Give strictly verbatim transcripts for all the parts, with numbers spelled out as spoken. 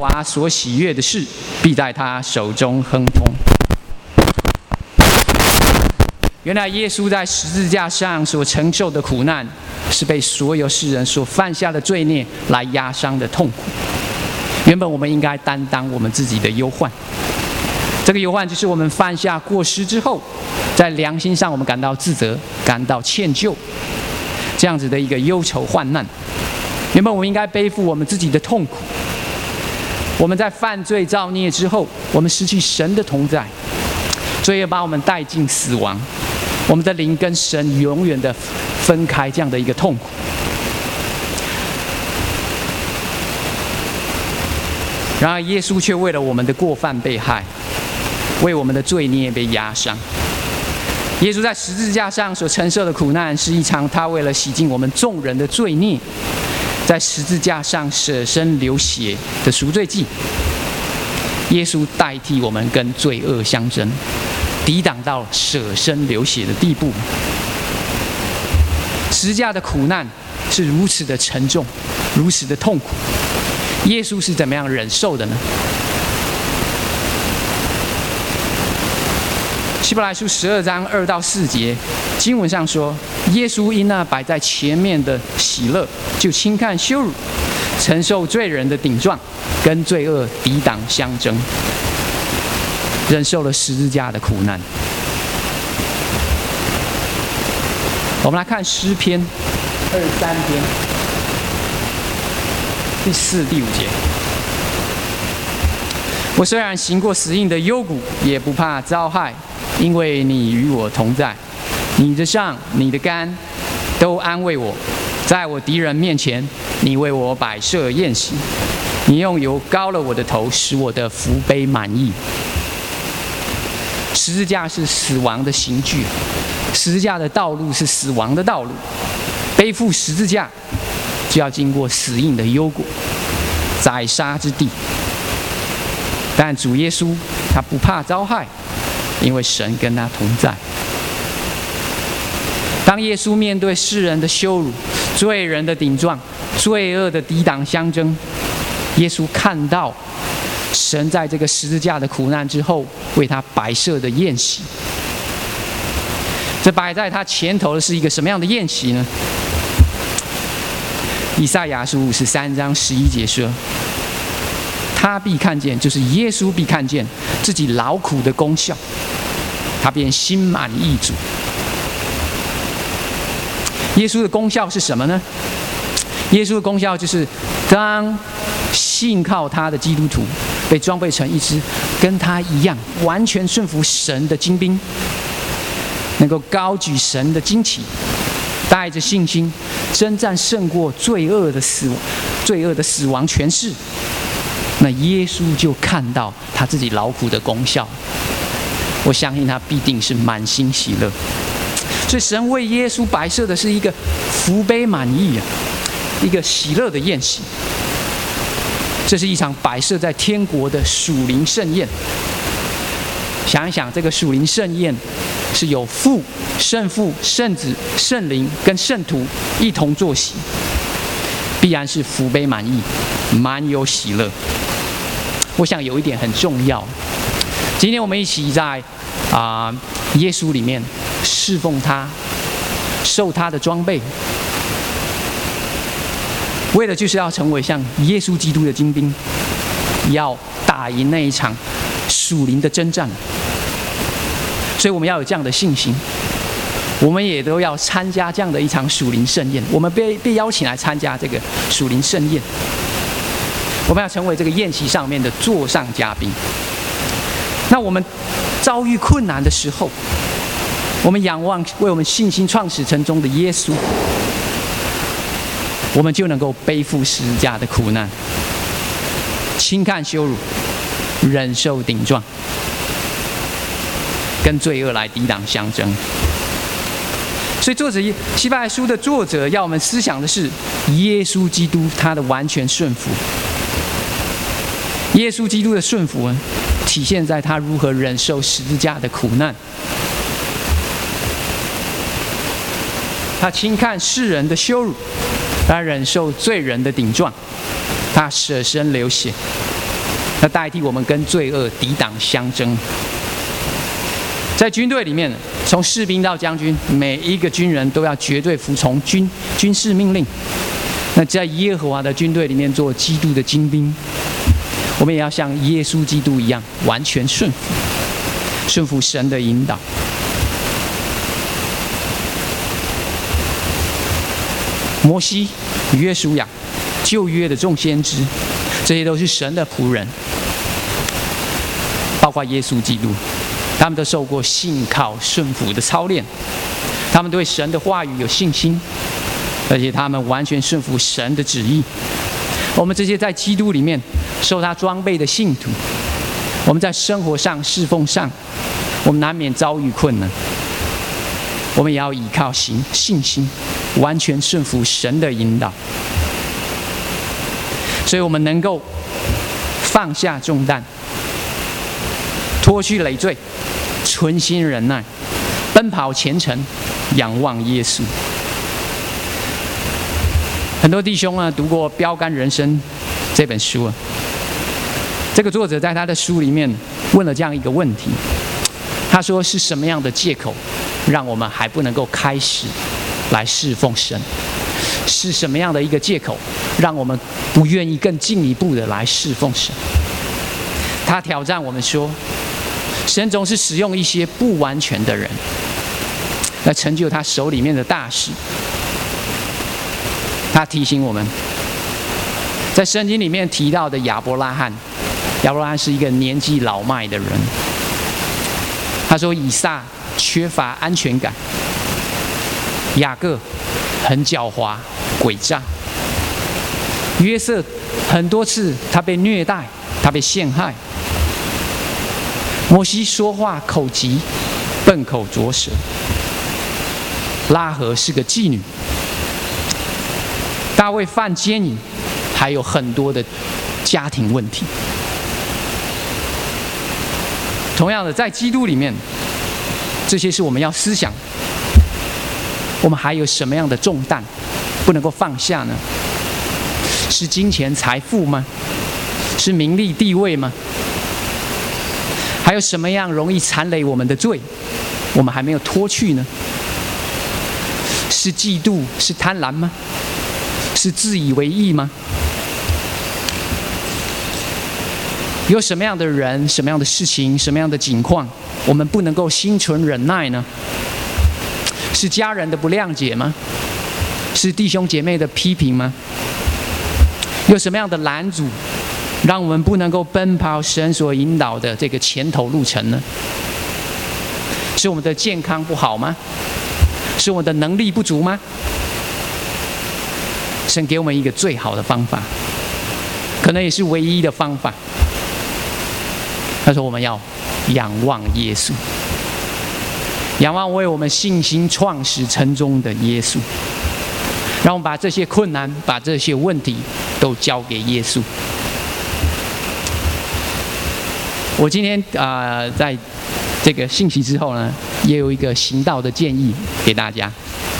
华所喜悦的事，必在他手中亨通。原来耶稣在十字架上所承受的苦难，是被所有世人所犯下的罪孽来压伤的痛苦。原本我们应该担当我们自己的忧患，这个忧患就是我们犯下过失之后，在良心上我们感到自责、感到歉疚，这样子的一个忧愁患难。原本我们应该背负我们自己的痛苦。我们在犯罪造孽之后，我们失去神的同在，罪恶把我们带进死亡，我们的灵跟神永远的分开，这样的一个痛苦。然而耶稣却为了我们的过犯被害，为我们的罪孽被压伤。耶稣在十字架上所承受的苦难，是一场他为了洗净我们众人的罪孽，在十字架上舍身流血的赎罪祭。耶稣代替我们跟罪恶相争，抵挡到舍身流血的地步。十字架的苦难是如此的沉重，如此的痛苦，耶稣是怎么样忍受的呢？希伯来书十二章二到四节经文上说，耶稣因那摆在前面的喜乐，就轻看羞辱，承受罪人的顶撞，跟罪恶抵挡相争，忍受了十字架的苦难。我们来看诗篇二十三篇第四、第五节。我虽然行过死荫的幽谷，也不怕遭害，因为你与我同在。你的杖、你的竿都安慰我。在我敌人面前，你为我摆设宴席。你用油膏了我的头，使我的福杯满溢。十字架是死亡的刑具，十字架的道路是死亡的道路。背负十字架，就要经过死荫的幽谷、宰杀之地。但主耶稣他不怕遭害，因为神跟他同在。当耶稣面对世人的羞辱、罪人的顶撞、罪恶的抵挡相争，耶稣看到神在这个十字架的苦难之后为他摆设的宴席。这摆在他前头的是一个什么样的宴席呢？以赛亚书五十三章十一节说，他必看见，就是耶稣必看见自己劳苦的功效，他便心满意足。耶稣的功效是什么呢？耶稣的功效就是，当信靠他的基督徒被装备成一支跟他一样完全顺服神的精兵，能够高举神的旌旗，带着信心征战胜过罪恶的死亡、罪恶的死亡权势。那耶稣就看到他自己劳苦的功效，我相信他必定是满心喜乐。所以神为耶稣摆设的是一个福杯满溢啊，一个喜乐的宴席。这是一场摆设在天国的属灵盛宴。想一想，这个属灵盛宴是有父、圣父、圣子、圣灵跟圣徒一同坐席，必然是福杯满溢，满有喜乐。我想有一点很重要，今天我们一起在啊、呃、耶稣里面侍奉他，受他的装备，为的就是要成为像耶稣基督的精兵，要打赢那一场属灵的征战。所以我们要有这样的信心，我们也都要参加这样的一场属灵盛宴。我们被被邀请来参加这个属灵盛宴，我们要成为这个宴席上面的座上嘉宾。那我们遭遇困难的时候，我们仰望为我们信心创始成终的耶稣，我们就能够背负十字架的苦难，轻看羞辱，忍受顶撞，跟罪恶来抵挡相争。所以作者希伯来书的作者要我们思想的是耶稣基督他的完全顺服。耶稣基督的顺服呢，体现在他如何忍受十字架的苦难。他轻看世人的羞辱，他忍受罪人的顶撞，他舍身流血， 那代替我们跟罪恶抵挡相争。在军队里面，从士兵到将军，每一个军人都要绝对服从军军事命令。那在耶和华的军队里面做基督的精兵，我们也要像耶稣基督一样，完全顺服，顺服神的引导。摩西、约书亚、旧约的众先知，这些都是神的仆人，包括耶稣基督。他们都受过信靠顺服的操练，他们对神的话语有信心，而且他们完全顺服神的旨意。我们这些在基督里面受他装备的信徒，我们在生活上侍奉上，我们难免遭遇困难，我们也要依靠信信心，完全顺服神的引导，所以我们能够放下重担，脱去累赘，存心忍耐，奔跑前程，仰望耶稣。很多弟兄啊读过《标杆人生》这本书啊，这个作者在他的书里面问了这样一个问题，他说是什么样的借口让我们还不能够开始来侍奉神？是什么样的一个借口让我们不愿意更进一步的来侍奉神？他挑战我们说，神总是使用一些不完全的人来成就他手里面的大事。他提醒我们，在圣经里面提到的亚伯拉罕，亚伯拉罕是一个年纪老迈的人。他说以撒缺乏安全感，雅各很狡猾诡诈，约瑟很多次他被虐待，他被陷害。摩西说话口急，笨口拙舌。拉合是个妓女。大卫犯奸淫，还有很多的家庭问题。同样的，在基督里面，这些是我们要思想。我们还有什么样的重担不能够放下呢？是金钱财富吗？是名利地位吗？还有什么样容易缠累我们的罪，我们还没有脱去呢？是嫉妒，是贪婪吗？是自以为意吗？有什么样的人、什么样的事情、什么样的境况，我们不能够心存忍耐呢？是家人的不谅解吗？是弟兄姐妹的批评吗？有什么样的拦阻，让我们不能够奔跑神所引导的这个前头路程呢？是我们的健康不好吗？是我们的能力不足吗？神给我们一个最好的方法，可能也是唯一的方法。他说我们要仰望耶稣，仰望为我们信心创始成终的耶稣。让我们把这些困难、把这些问题都交给耶稣。我今天啊、呃，在这个信息之后呢，也有一个行道的建议给大家。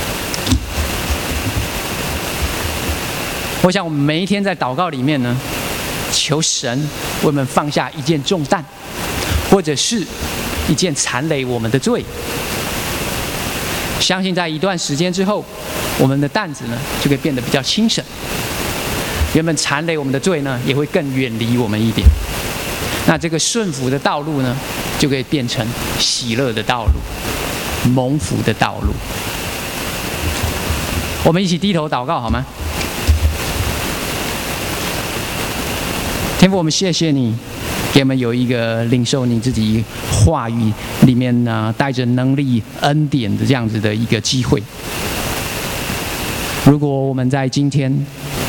我想我们每一天在祷告里面呢，求神为我们放下一件重担，或者是一件缠累我们的罪。相信在一段时间之后，我们的担子呢就会变得比较轻省，原本缠累我们的罪呢也会更远离我们一点。那这个顺服的道路呢，就可以变成喜乐的道路，蒙福的道路。我们一起低头祷告好吗？天父，我们谢谢你，给我们有一个领受你自己话语里面呢带着能力恩典的这样子的一个机会。如果我们在今天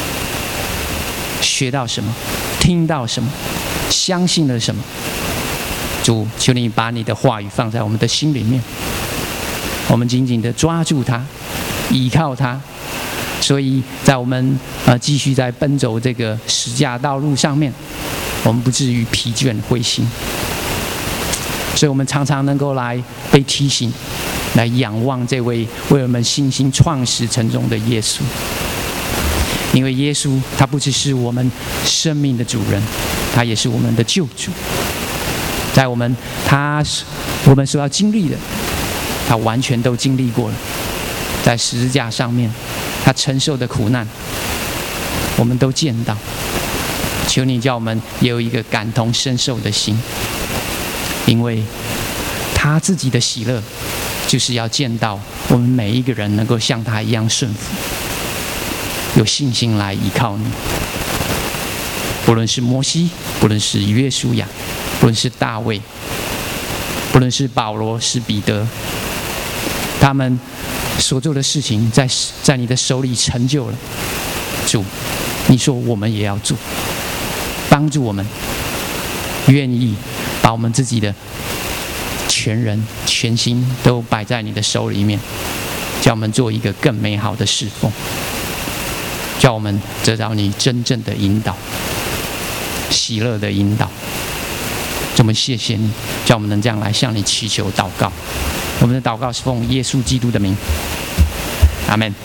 学到什么，听到什么，相信了什么，主，求你把你的话语放在我们的心里面，我们紧紧地抓住它，依靠它。所以在我们呃继续在奔走这个十架道路上面，我们不至于疲倦灰心。所以我们常常能够来被提醒，来仰望这位为我们信心创始成终的耶稣。 因为耶稣他不只是我们生命的主人，他也是我们的救主。在我们他我们所要经历的，他完全都经历过了。在十字架上面，他承受的苦难，我们都见到。求你叫我们也有一个感同身受的心，因为他自己的喜乐，就是要见到我们每一个人能够像他一样顺服，有信心来依靠你。不论是摩西，不论是约书亚，不论是大卫，不论是保罗，是彼得，他们所做的事情在在你的手里成就了。主，你说我们也要做，帮助我们愿意把我们自己的全人全心都摆在你的手里面，叫我们做一个更美好的侍奉，叫我们得到你真正的引导，喜乐的引导。我们谢谢你，叫我们能这样来向你祈求祷告。我们的祷告是奉耶稣基督的名，阿们。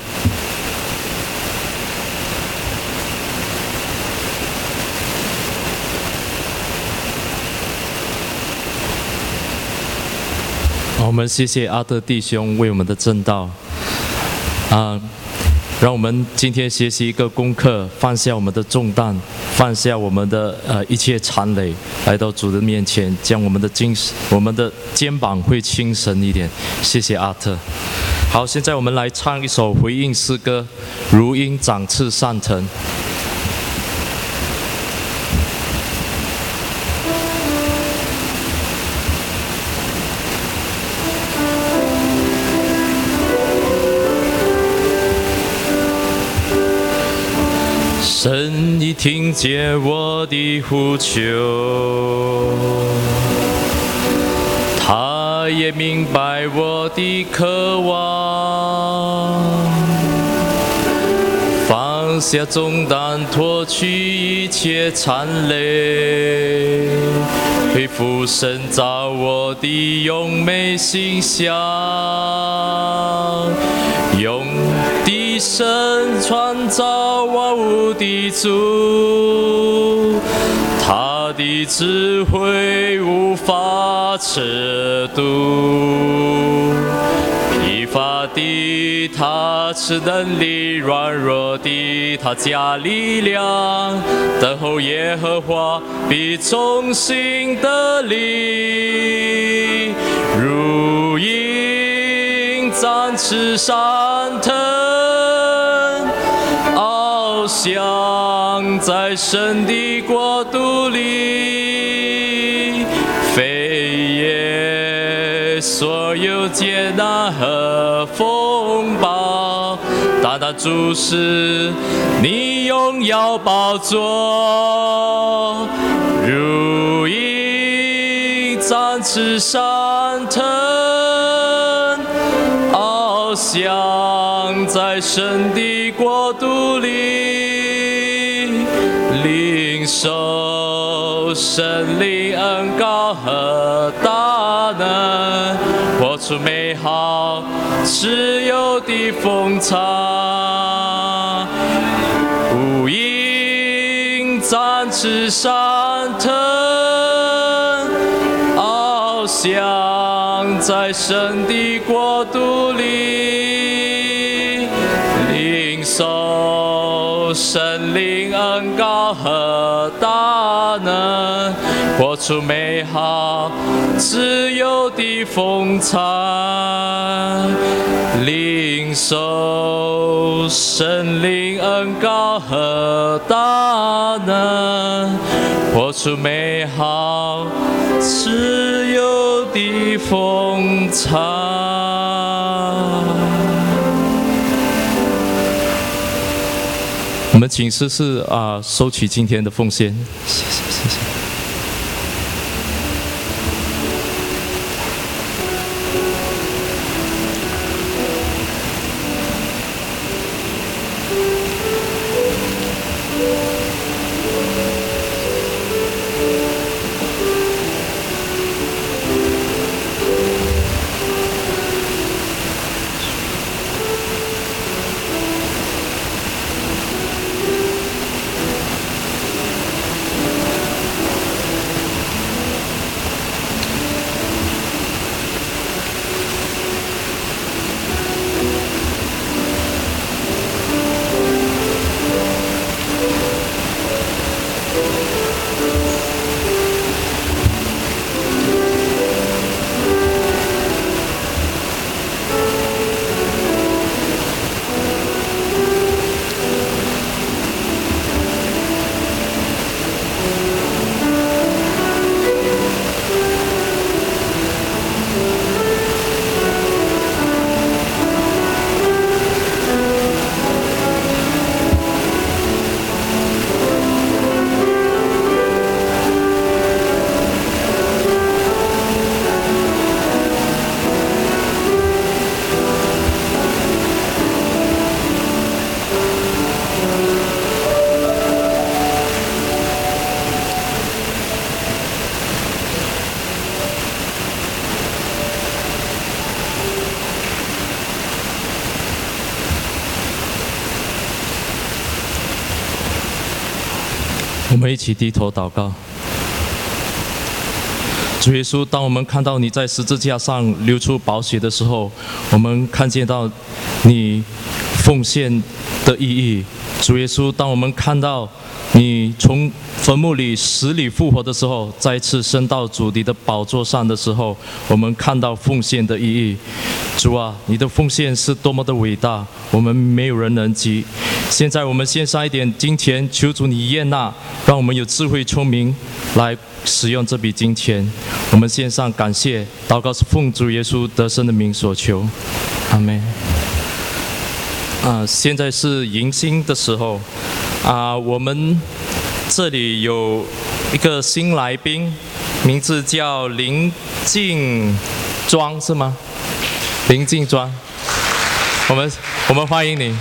我们谢谢阿德弟兄为我们的正道，啊，让我们今天学习一个功课，放下我们的重担，放下我们的呃一切缠累，来到主的面前，将我们的精我们的肩膀会轻省一点。谢谢阿特。好，现在我们来唱一首回应诗歌，《如鹰展翅上腾》。神已听见我的呼求，他也明白我的渴望，放下重担，脱去一切缠累，恢复神造我的永美形象，用的神创造万物的主，他的智慧无法测度，疲乏的他赐能力，软弱的他加力量，等候耶和华必重新得力，如鹰展翅上腾，翱翔在神的国度里，飞越所有艰难和风暴，大大注视你荣耀宝座，如鹰展翅上腾，翱翔在神的国度里，领受神灵恩膏和大能，活出美好自由的风采，如鹰展翅上腾，翱翔在神的国度里，领受神灵恩膏和大能，活出美好自由的风采，领受神灵恩膏和大能，活出美好自由的风采。我们请诗诗啊收取今天的奉献，谢谢谢谢。 我们一起低头祷告。主耶稣，当我们看到你在十字架上流出宝血的时候，我们看见到你奉献的意义。主耶稣，当我们看到你从坟墓里死里复活的时候，再次升到主你的宝座上的时候，我们看到奉献的意义。主啊，你的奉献是多么的伟大，我们没有人能及。现在我们献上一点金钱，求主你悦纳，让我们有智慧聪明来使用这笔金钱。我们献上感谢祷告，是奉主耶稣得胜的名所求，阿们。啊，现在是迎新的时候啊，我们这里有一个新来宾，名字叫林静庄，是吗？林静庄，我们我们欢迎你。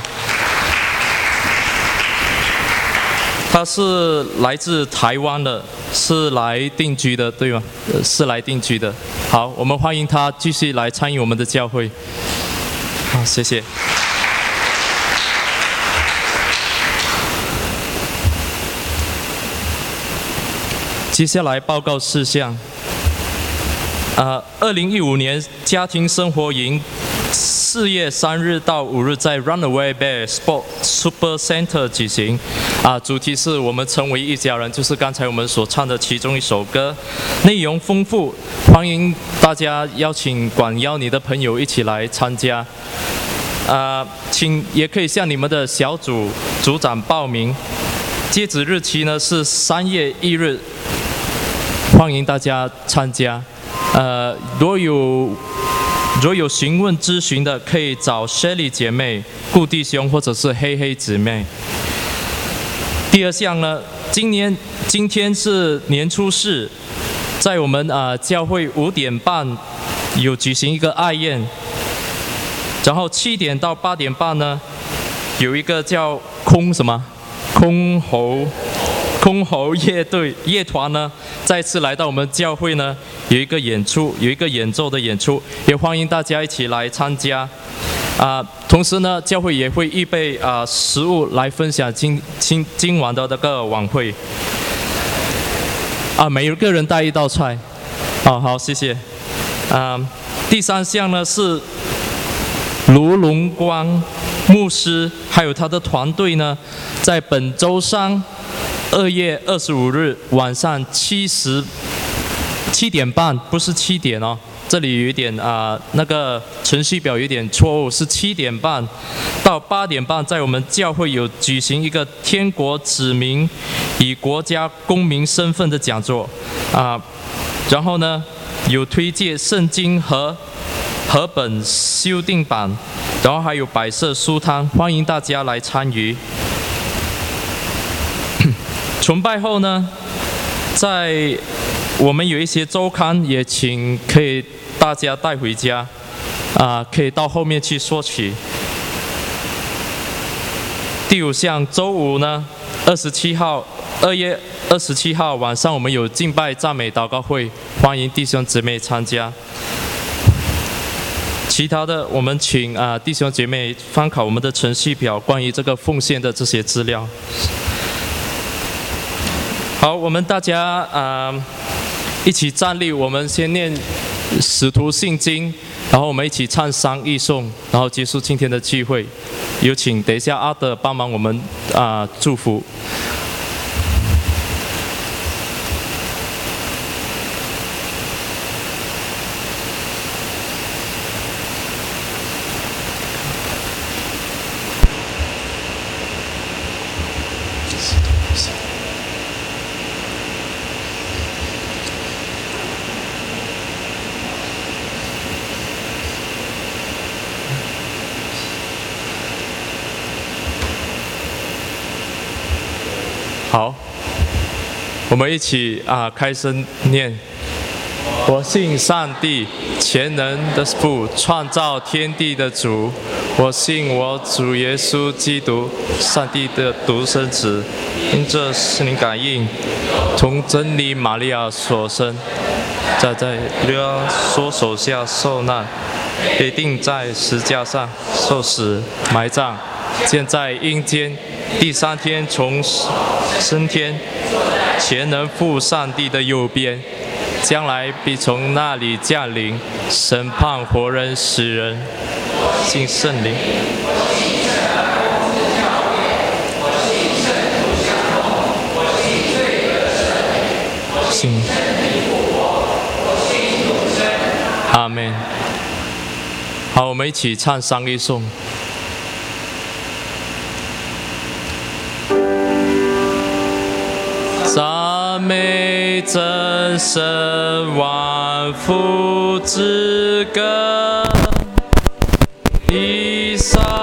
他是来自台湾的，是来定居的，对吗？是来定居的。好，我们欢迎他继续来参与我们的教会。好，谢谢。接下来报告事项。呃，二零一五年家庭生活营四月三日到五日在 Runaway Bear Sport Super Center 举行。啊，主题是我们成为一家人，就是刚才我们所唱的其中一首歌，内容丰富，欢迎大家邀请广邀你的朋友一起来参加。啊，请也可以向你们的小组组长报名。截止日期呢是三月一日，欢迎大家参加。呃，若有若有询问咨询的，可以找 Shelly 姐妹、顾弟兄或者是黑黑姊妹。第二项呢，今年今天是年初四，在我们啊、呃、教会五点半有举行一个爱宴，然后七点到八点半呢有一个叫空什么空喉空喉乐队乐团呢再次来到我们教会呢，有一个演出，有一个演奏的演出，也欢迎大家一起来参加。啊、呃，同时呢，教会也会预备啊、呃、食物来分享今今今晚的那个晚会。啊，每一个人带一道菜。好好，谢谢。啊、呃，第三项呢是卢龙光牧师还有他的团队呢，在本周三二月二十五日晚上七时七点半，不是七点哦。这里有一点啊、呃，那个程序表有点错误，是七点半到八点半，在我们教会有举行一个天国子民以国家公民身份的讲座啊、呃，然后呢有推荐圣经和和本修订版，然后还有摆设书摊，欢迎大家来参与。崇拜后呢，在我们有一些周刊，也请可以大家带回家，啊、呃，可以到后面去索取。第五项，周五呢，二十七号，二月二十七号晚上，我们有敬拜赞美祷告会，欢迎弟兄姊妹参加。其他的，我们请啊、呃、弟兄姐妹参考我们的程序表，关于这个奉献的这些资料。好，我们大家啊、呃、一起站立，我们先念使徒信经，然后我们一起唱三义颂，然后结束今天的聚会。有请等一下阿德帮忙我们啊、呃、祝福。好，我们一起啊开声念。我信上帝，全能的父，创造天地的主。我信我主耶稣基督，上帝的独生子，因这圣灵感应，从真理玛利亚所生，在在约梭手下受难，被钉在石架上，受死，埋葬。 建在阴间，第三天从升天，全能父上帝的右边，将来必从那里降临，审判活人死人。信圣灵。信。阿们。好，我们一起唱三一颂。赞美真神万福之根，以上